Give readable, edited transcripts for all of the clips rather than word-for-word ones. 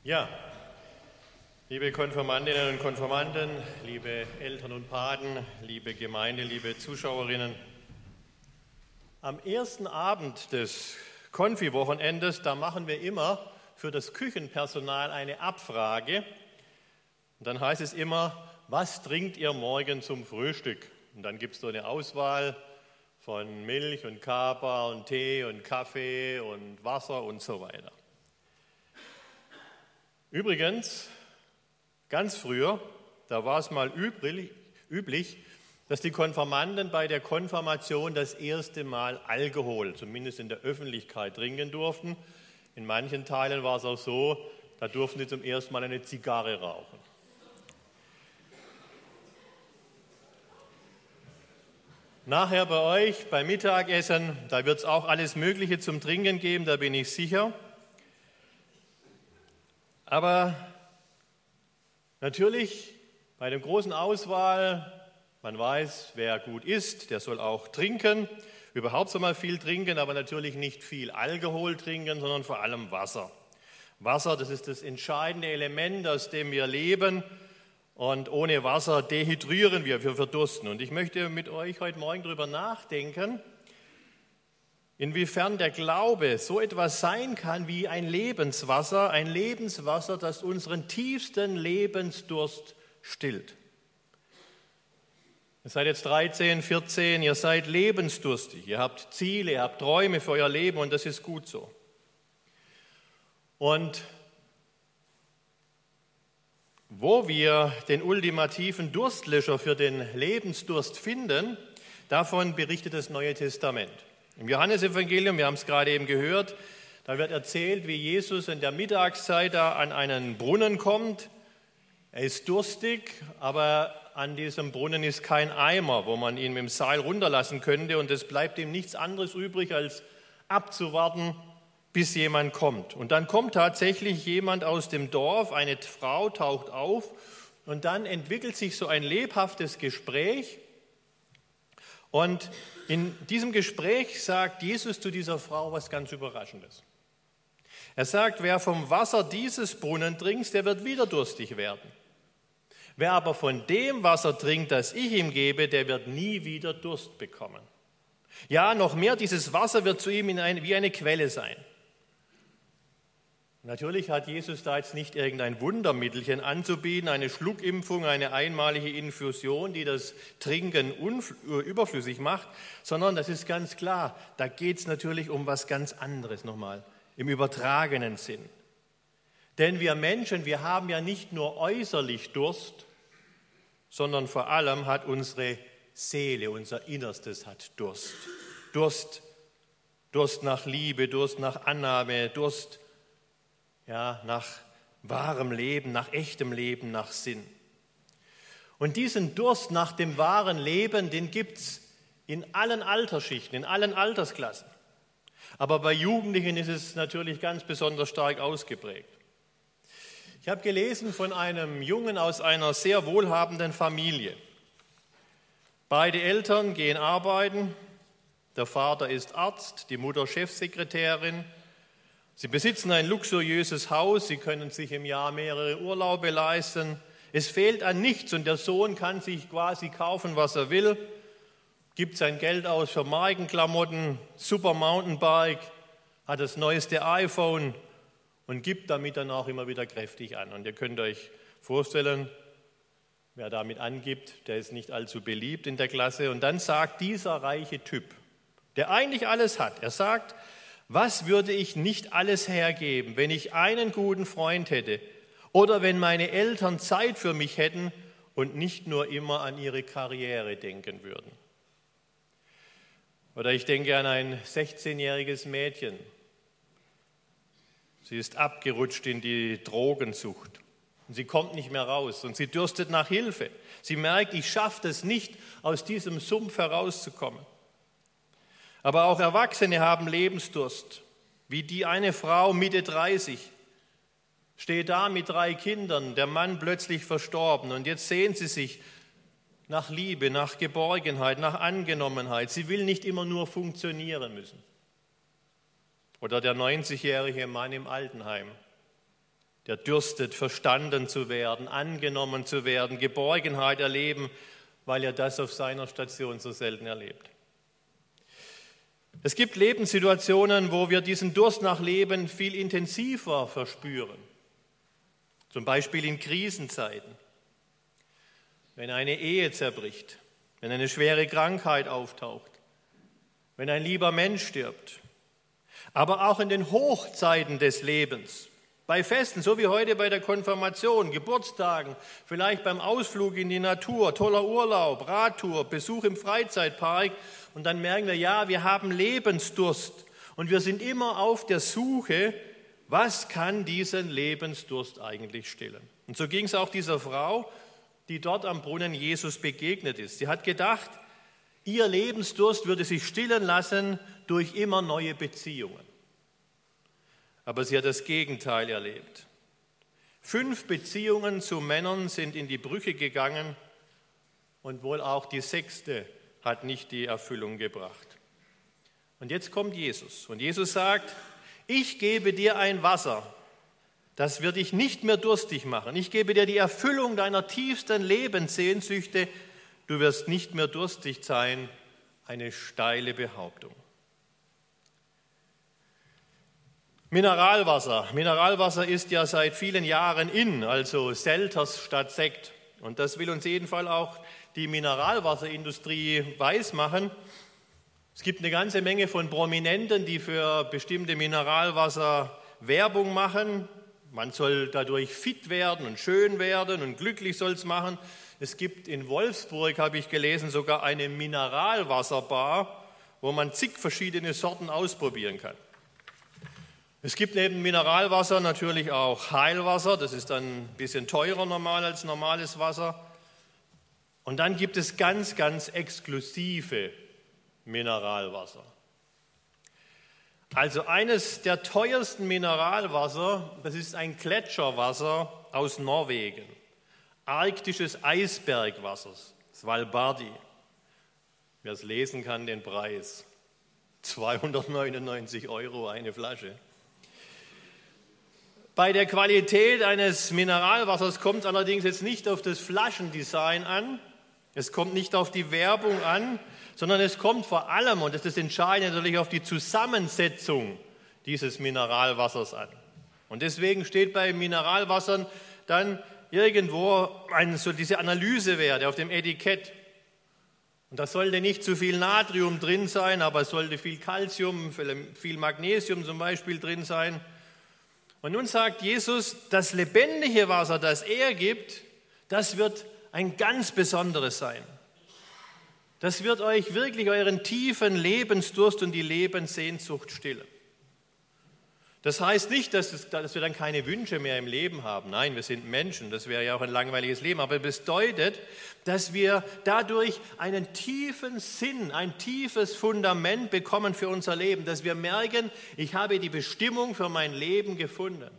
Ja, liebe Konfirmandinnen und Konfirmanden, liebe Eltern und Paten, liebe Gemeinde, liebe Zuschauerinnen. Am ersten Abend des Konfi-Wochenendes, da machen wir immer für das Küchenpersonal eine Abfrage. Und dann heißt es immer, was trinkt ihr morgen zum Frühstück? Und dann gibt es so eine Auswahl von Milch und Kaba und Tee und Kaffee und Wasser und so weiter. Übrigens, ganz früher, da war es mal üblich, dass die Konfirmanden bei der Konfirmation das erste Mal Alkohol, zumindest in der Öffentlichkeit, trinken durften. In manchen Teilen war es auch so, da durften sie zum ersten Mal eine Zigarre rauchen. Nachher bei euch, beim Mittagessen, da wird es auch alles Mögliche zum Trinken geben, da bin ich sicher. Aber natürlich bei der großen Auswahl, man weiß, wer gut isst, der soll auch trinken. Überhaupt soll man viel trinken, aber natürlich nicht viel Alkohol trinken, sondern vor allem Wasser. Wasser, das ist das entscheidende Element, aus dem wir leben. Und ohne Wasser dehydrieren wir verdursten. Und ich möchte mit euch heute Morgen darüber nachdenken, inwiefern der Glaube so etwas sein kann wie ein Lebenswasser, das unseren tiefsten Lebensdurst stillt. Ihr seid jetzt 13, 14, ihr seid lebensdurstig, ihr habt Ziele, ihr habt Träume für euer Leben und das ist gut so. Und wo wir den ultimativen Durstlöscher für den Lebensdurst finden, davon berichtet das Neue Testament. Im Johannesevangelium, wir haben es gerade eben gehört, da wird erzählt, wie Jesus in der Mittagszeit da an einen Brunnen kommt. Er ist durstig, aber an diesem Brunnen ist kein Eimer, wo man ihn mit dem Seil runterlassen könnte. Und es bleibt ihm nichts anderes übrig, als abzuwarten, bis jemand kommt. Und dann kommt tatsächlich jemand aus dem Dorf, eine Frau taucht auf und dann entwickelt sich so ein lebhaftes Gespräch. Und in diesem Gespräch sagt Jesus zu dieser Frau was ganz Überraschendes. Er sagt, wer vom Wasser dieses Brunnen trinkt, der wird wieder durstig werden. Wer aber von dem Wasser trinkt, das ich ihm gebe, der wird nie wieder Durst bekommen. Ja, noch mehr, dieses Wasser wird zu ihm wie eine Quelle sein. Natürlich hat Jesus da jetzt nicht irgendein Wundermittelchen anzubieten, eine Schluckimpfung, eine einmalige Infusion, die das Trinken überflüssig macht, sondern das ist ganz klar, da geht es natürlich um was ganz anderes nochmal, im übertragenen Sinn. Denn wir Menschen, wir haben ja nicht nur äußerlich Durst, sondern vor allem hat unsere Seele, unser Innerstes hat Durst. Durst nach Liebe, Durst nach Annahme, Durst nach wahrem Leben, nach echtem Leben, nach Sinn. Und diesen Durst nach dem wahren Leben, den gibt es in allen Altersschichten, in allen Altersklassen. Aber bei Jugendlichen ist es natürlich ganz besonders stark ausgeprägt. Ich habe gelesen von einem Jungen aus einer sehr wohlhabenden Familie. Beide Eltern gehen arbeiten, der Vater ist Arzt, die Mutter Chefsekretärin. Sie besitzen ein luxuriöses Haus, sie können sich im Jahr mehrere Urlaube leisten. Es fehlt an nichts und der Sohn kann sich quasi kaufen, was er will, gibt sein Geld aus für Markenklamotten, super Mountainbike, hat das neueste iPhone und gibt damit dann auch immer wieder kräftig an. Und ihr könnt euch vorstellen, wer damit angibt, der ist nicht allzu beliebt in der Klasse. Und dann sagt dieser reiche Typ, der eigentlich alles hat, er sagt, was würde ich nicht alles hergeben, wenn ich einen guten Freund hätte oder wenn meine Eltern Zeit für mich hätten und nicht nur immer an ihre Karriere denken würden. Oder ich denke an ein 16-jähriges Mädchen. Sie ist abgerutscht in die Drogensucht und sie kommt nicht mehr raus und sie dürstet nach Hilfe. Sie merkt, ich schaffe es nicht, aus diesem Sumpf herauszukommen. Aber auch Erwachsene haben Lebensdurst, wie die eine Frau Mitte 30, steht da mit 3 Kindern, der Mann plötzlich verstorben und jetzt sehnt sie sich nach Liebe, nach Geborgenheit, nach Angenommenheit. Sie will nicht immer nur funktionieren müssen. Oder der 90-jährige Mann im Altenheim, der dürstet, verstanden zu werden, angenommen zu werden, Geborgenheit erleben, weil er das auf seiner Station so selten erlebt. Es gibt Lebenssituationen, wo wir diesen Durst nach Leben viel intensiver verspüren. Zum Beispiel in Krisenzeiten, wenn eine Ehe zerbricht, wenn eine schwere Krankheit auftaucht, wenn ein lieber Mensch stirbt, aber auch in den Hochzeiten des Lebens, bei Festen, so wie heute bei der Konfirmation, Geburtstagen, vielleicht beim Ausflug in die Natur, toller Urlaub, Radtour, Besuch im Freizeitpark und dann merken wir, ja, wir haben Lebensdurst und wir sind immer auf der Suche, was kann diesen Lebensdurst eigentlich stillen? Und so ging es auch dieser Frau, die dort am Brunnen Jesus begegnet ist. Sie hat gedacht, ihr Lebensdurst würde sich stillen lassen durch immer neue Beziehungen. Aber sie hat das Gegenteil erlebt. 5 Beziehungen zu Männern sind in die Brüche gegangen und wohl auch die 6. hat nicht die Erfüllung gebracht. Und jetzt kommt Jesus und Jesus sagt, ich gebe dir ein Wasser, das wird dich nicht mehr durstig machen. Ich gebe dir die Erfüllung deiner tiefsten Lebenssehnsüchte. Du wirst nicht mehr durstig sein. Eine steile Behauptung. Mineralwasser. Mineralwasser ist ja seit vielen Jahren in, also Selters statt Sekt. Und das will uns jedenfalls auch die Mineralwasserindustrie weismachen. Es gibt eine ganze Menge von Prominenten, die für bestimmte Mineralwasser Werbung machen. Man soll dadurch fit werden und schön werden und glücklich soll es machen. Es gibt in Wolfsburg, habe ich gelesen, sogar eine Mineralwasserbar, wo man zig verschiedene Sorten ausprobieren kann. Es gibt neben Mineralwasser natürlich auch Heilwasser, das ist dann ein bisschen teurer normal als normales Wasser. Und dann gibt es ganz, ganz exklusive Mineralwasser. Also eines der teuersten Mineralwasser, das ist ein Gletscherwasser aus Norwegen, arktisches Eisbergwasser, Svalbardi. Wer es lesen kann, den Preis, 299 € eine Flasche. Bei der Qualität eines Mineralwassers kommt es allerdings jetzt nicht auf das Flaschendesign an, es kommt nicht auf die Werbung an, sondern es kommt vor allem, und das ist entscheidend, natürlich auf die Zusammensetzung dieses Mineralwassers an. Und deswegen steht bei Mineralwassern dann irgendwo so diese Analysewerte auf dem Etikett. Und da sollte nicht zu viel Natrium drin sein, aber es sollte viel Calcium, viel Magnesium zum Beispiel drin sein. Und nun sagt Jesus, das lebendige Wasser, das er gibt, das wird ein ganz besonderes sein. Das wird euch wirklich euren tiefen Lebensdurst und die Lebenssehnsucht stillen. Das heißt nicht, dass wir dann keine Wünsche mehr im Leben haben. Nein, wir sind Menschen, das wäre ja auch ein langweiliges Leben. Aber es bedeutet, dass wir dadurch einen tiefen Sinn, ein tiefes Fundament bekommen für unser Leben. Dass wir merken, ich habe die Bestimmung für mein Leben gefunden.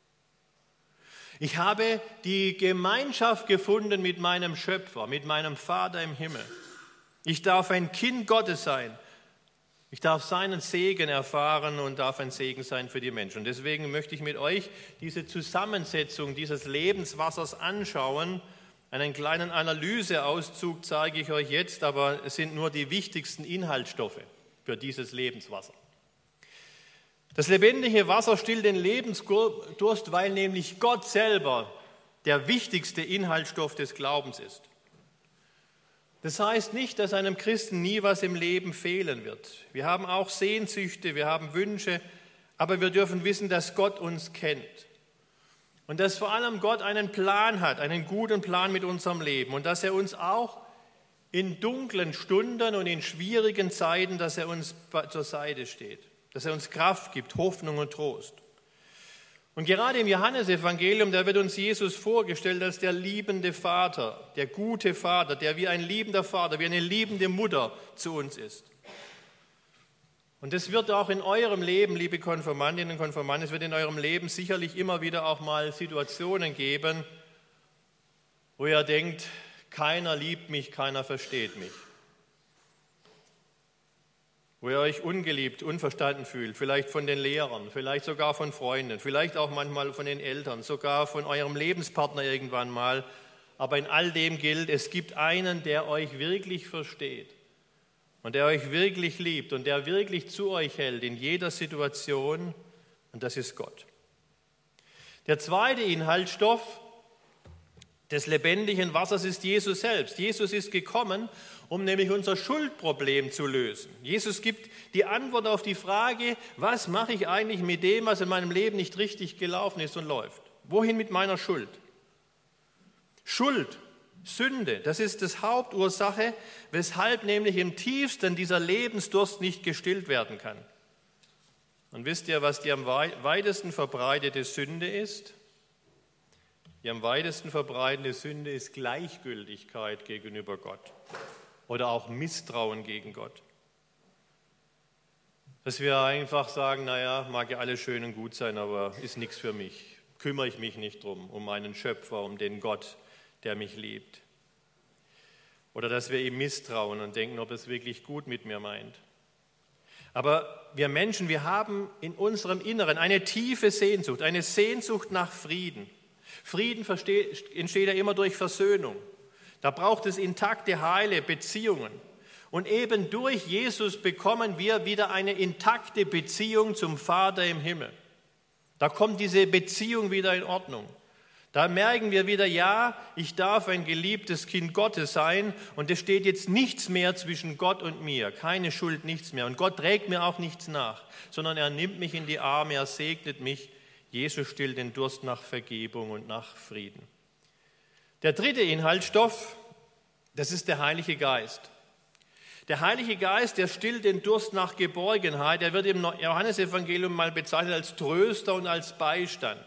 Ich habe die Gemeinschaft gefunden mit meinem Schöpfer, mit meinem Vater im Himmel. Ich darf ein Kind Gottes sein. Ich darf seinen Segen erfahren und darf ein Segen sein für die Menschen. Und deswegen möchte ich mit euch diese Zusammensetzung dieses Lebenswassers anschauen. Einen kleinen Analyseauszug zeige ich euch jetzt, aber es sind nur die wichtigsten Inhaltsstoffe für dieses Lebenswasser. Das lebendige Wasser stillt den Lebensdurst, weil nämlich Gott selber der wichtigste Inhaltsstoff des Glaubens ist. Das heißt nicht, dass einem Christen nie was im Leben fehlen wird. Wir haben auch Sehnsüchte, wir haben Wünsche, aber wir dürfen wissen, dass Gott uns kennt. Und dass vor allem Gott einen Plan hat, einen guten Plan mit unserem Leben. Und dass er uns auch in dunklen Stunden und in schwierigen Zeiten, dass er uns zur Seite steht. Dass er uns Kraft gibt, Hoffnung und Trost. Und gerade im Johannesevangelium, da wird uns Jesus vorgestellt als der liebende Vater, der gute Vater, der wie ein liebender Vater, wie eine liebende Mutter zu uns ist. Und es wird auch in eurem Leben, liebe Konfirmandinnen und Konfirmanden, es wird in eurem Leben sicherlich immer wieder auch mal Situationen geben, wo ihr denkt, keiner liebt mich, keiner versteht mich. wo ihr euch ungeliebt, unverstanden fühlt, vielleicht von den Lehrern, vielleicht sogar von Freunden, vielleicht auch manchmal von den Eltern, sogar von eurem Lebenspartner irgendwann mal. Aber in all dem gilt, es gibt einen, der euch wirklich versteht und der euch wirklich liebt und der wirklich zu euch hält in jeder Situation, und das ist Gott. Der zweite Inhaltsstoff des lebendigen Wassers ist Jesus selbst. Jesus ist gekommen, um nämlich unser Schuldproblem zu lösen. Jesus gibt die Antwort auf die Frage, was mache ich eigentlich mit dem, was in meinem Leben nicht richtig gelaufen ist und läuft? Wohin mit meiner Schuld? Schuld, Sünde, das ist das Hauptursache, weshalb nämlich im tiefsten dieser Lebensdurst nicht gestillt werden kann. Und wisst ihr, was die am weitesten verbreitete Sünde ist? Die am weitesten verbreitete Sünde ist Gleichgültigkeit gegenüber Gott oder auch Misstrauen gegen Gott. Dass wir einfach sagen, naja, mag ja alles schön und gut sein, aber ist nichts für mich. Kümmere ich mich nicht drum, um meinen Schöpfer, um den Gott, der mich liebt. Oder dass wir ihm misstrauen und denken, ob er es wirklich gut mit mir meint. Aber wir Menschen, wir haben in unserem Inneren eine tiefe Sehnsucht, eine Sehnsucht nach Frieden. Frieden entsteht ja immer durch Versöhnung. Da braucht es intakte, heile Beziehungen. Und eben durch Jesus bekommen wir wieder eine intakte Beziehung zum Vater im Himmel. Da kommt diese Beziehung wieder in Ordnung. Da merken wir wieder, ja, ich darf ein geliebtes Kind Gottes sein und es steht jetzt nichts mehr zwischen Gott und mir, keine Schuld, nichts mehr. Und Gott trägt mir auch nichts nach, sondern er nimmt mich in die Arme, er segnet mich. Jesus stillt den Durst nach Vergebung und nach Frieden. Der dritte Inhaltsstoff, das ist der Heilige Geist. Der Heilige Geist, der stillt den Durst nach Geborgenheit. Er wird im Johannesevangelium mal bezeichnet als Tröster und als Beistand.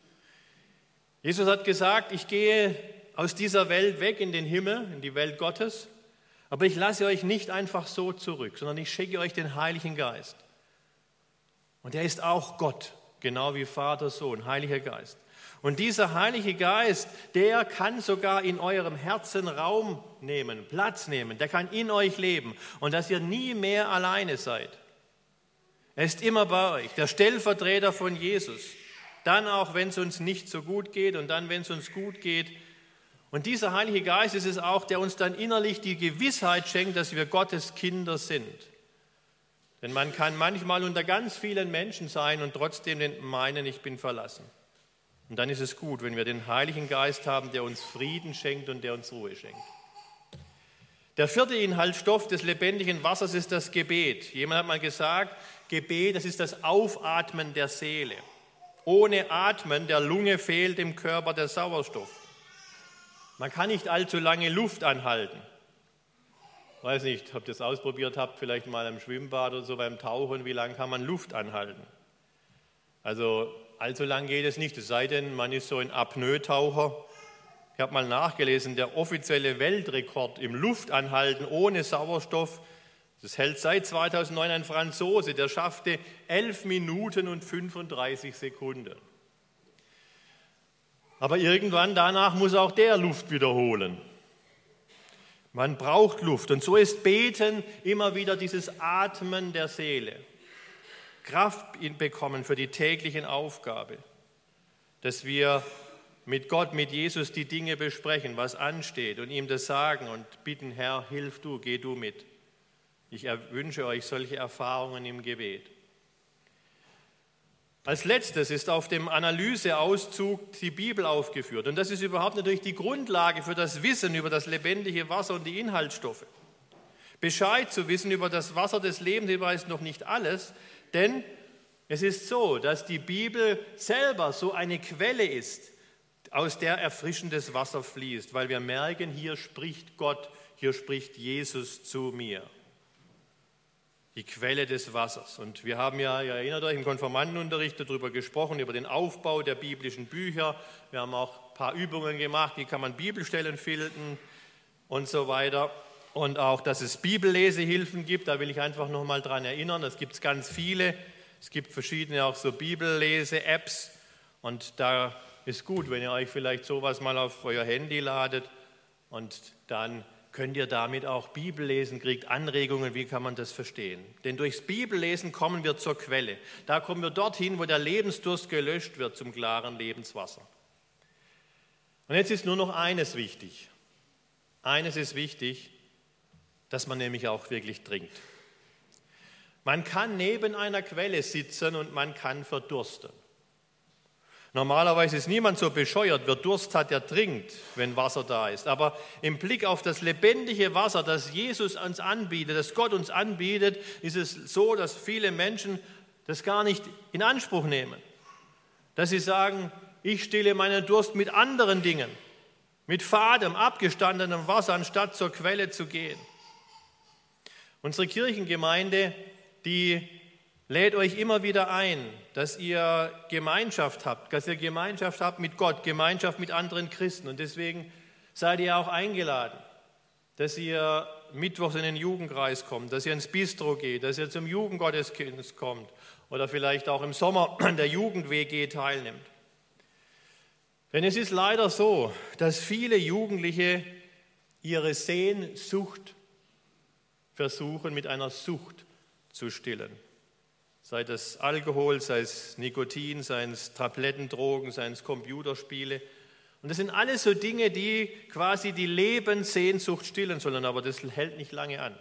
Jesus hat gesagt, ich gehe aus dieser Welt weg in den Himmel, in die Welt Gottes, aber ich lasse euch nicht einfach so zurück, sondern ich schicke euch den Heiligen Geist. Und er ist auch Gott, genau wie Vater, Sohn, Heiliger Geist. Und dieser Heilige Geist, der kann sogar in eurem Herzen Raum nehmen, Platz nehmen, der kann in euch leben und dass ihr nie mehr alleine seid. Er ist immer bei euch, der Stellvertreter von Jesus. Dann auch, wenn es uns nicht so gut geht und dann, wenn es uns gut geht. Und dieser Heilige Geist ist es auch, der uns dann innerlich die Gewissheit schenkt, dass wir Gottes Kinder sind. Denn man kann manchmal unter ganz vielen Menschen sein und trotzdem meinen, ich bin verlassen. Und dann ist es gut, wenn wir den Heiligen Geist haben, der uns Frieden schenkt und der uns Ruhe schenkt. Der vierte Inhaltsstoff des lebendigen Wassers ist das Gebet. Jemand hat mal gesagt, Gebet, das ist das Aufatmen der Seele. Ohne Atmen der Lunge fehlt im Körper der Sauerstoff. Man kann nicht allzu lange Luft anhalten. Ich weiß nicht, ob ihr das ausprobiert habt, vielleicht mal im Schwimmbad oder so beim Tauchen, wie lange kann man Luft anhalten? Also allzu lang geht es nicht, es sei denn, man ist so ein Apnoe-Taucher. Ich habe mal nachgelesen, der offizielle Weltrekord im Luftanhalten ohne Sauerstoff, das hält seit 2009 ein Franzose, der schaffte 11 Minuten und 35 Sekunden. Aber irgendwann danach muss auch der Luft wiederholen. Man braucht Luft und so ist Beten immer wieder dieses Atmen der Seele. Kraft bekommen für die täglichen Aufgabe, dass wir mit Gott, mit Jesus die Dinge besprechen, was ansteht und ihm das sagen und bitten, Herr, hilf du, geh du mit. Ich wünsche euch solche Erfahrungen im Gebet. Als letztes ist auf dem Analyseauszug die Bibel aufgeführt. Und das ist überhaupt natürlich die Grundlage für das Wissen über das lebendige Wasser und die Inhaltsstoffe. Bescheid zu wissen über das Wasser des Lebens ist noch nicht alles, denn es ist so, dass die Bibel selber so eine Quelle ist, aus der erfrischendes Wasser fließt, weil wir merken, hier spricht Gott, hier spricht Jesus zu mir. Die Quelle des Wassers. Und wir haben ja, ihr erinnert euch, im Konfirmandenunterricht darüber gesprochen, über den Aufbau der biblischen Bücher. Wir haben auch ein paar Übungen gemacht, wie kann man Bibelstellen finden und so weiter. Und auch, dass es Bibellesehilfen gibt, da will ich einfach nochmal dran erinnern, das gibt es ganz viele. Es gibt verschiedene auch so Bibellese-Apps und da ist gut, wenn ihr euch vielleicht sowas mal auf euer Handy ladet und dann könnt ihr damit auch Bibel lesen, kriegt Anregungen, wie kann man das verstehen. Denn durchs Bibellesen kommen wir zur Quelle. Da kommen wir dorthin, wo der Lebensdurst gelöscht wird, zum klaren Lebenswasser. Und jetzt ist nur noch eines wichtig. Eines ist wichtig, dass man nämlich auch wirklich trinkt. Man kann neben einer Quelle sitzen und man kann verdursten. Normalerweise ist niemand so bescheuert, wer Durst hat, der trinkt, wenn Wasser da ist. Aber im Blick auf das lebendige Wasser, das Jesus uns anbietet, das Gott uns anbietet, ist es so, dass viele Menschen das gar nicht in Anspruch nehmen. Dass sie sagen, ich stille meinen Durst mit anderen Dingen, mit fadem, abgestandenem Wasser, anstatt zur Quelle zu gehen. Unsere Kirchengemeinde, die lädt euch immer wieder ein, dass ihr Gemeinschaft habt mit Gott, Gemeinschaft mit anderen Christen. Und deswegen seid ihr auch eingeladen, dass ihr mittwochs in den Jugendkreis kommt, dass ihr ins Bistro geht, dass ihr zum Jugendgottesdienst kommt oder vielleicht auch im Sommer an der Jugend-WG teilnimmt. Denn es ist leider so, dass viele Jugendliche ihre Sehnsucht versuchen, mit einer Sucht zu stillen. Sei das Alkohol, sei es Nikotin, seien es Tabletten, Drogen, seien es Computerspiele. Und das sind alles so Dinge, die quasi die Lebenssehnsucht stillen sollen, aber das hält nicht lange an.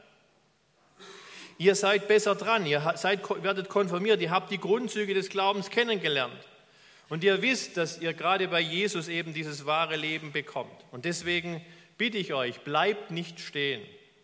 Ihr seid besser dran, werdet konfirmiert, ihr habt die Grundzüge des Glaubens kennengelernt. Und ihr wisst, dass ihr gerade bei Jesus eben dieses wahre Leben bekommt. Und deswegen bitte ich euch, bleibt nicht stehen.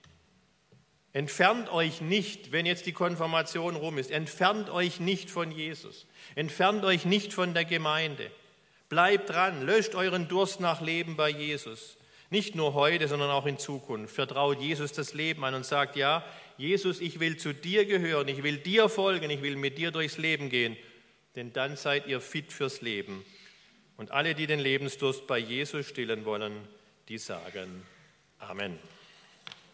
Entfernt euch nicht, wenn jetzt die Konfirmation rum ist, entfernt euch nicht von Jesus, entfernt euch nicht von der Gemeinde. Bleibt dran, löscht euren Durst nach Leben bei Jesus. Nicht nur heute, sondern auch in Zukunft. Vertraut Jesus das Leben an und sagt, ja, Jesus, ich will zu dir gehören, ich will dir folgen, ich will mit dir durchs Leben gehen, denn dann seid ihr fit fürs Leben. Und alle, die den Lebensdurst bei Jesus stillen wollen, die sagen Amen.